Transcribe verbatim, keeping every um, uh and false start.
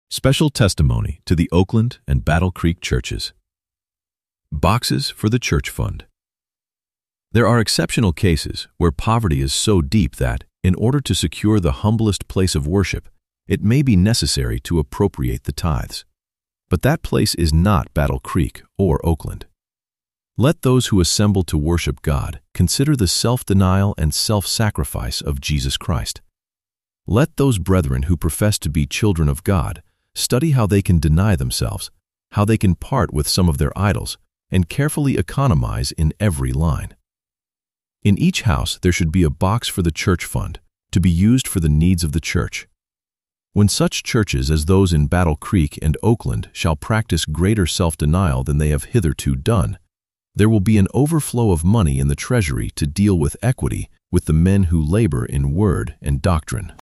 Special testimony to the Oakland and Battle Creek churches. Boxes for the Church Fund. There are exceptional cases where poverty is so deep that, in order to secure the humblest place of worship, it may be necessary to appropriate the tithes. But that place is not Battle Creek or Oakland. Let those who assemble to worship God consider the self-denial and self-sacrifice of Jesus Christ. Let those brethren who profess to be children of God study how they can deny themselves, how they can part with some of their idols, and carefully economize in every line. In each house there should be a box for the church fund, to be used for the needs of the church. When such churches as those in Battle Creek and Oakland shall practice greater self-denial than they have hitherto done, there will be an overflow of money in the treasury to deal with equity with the men who labor in word and doctrine.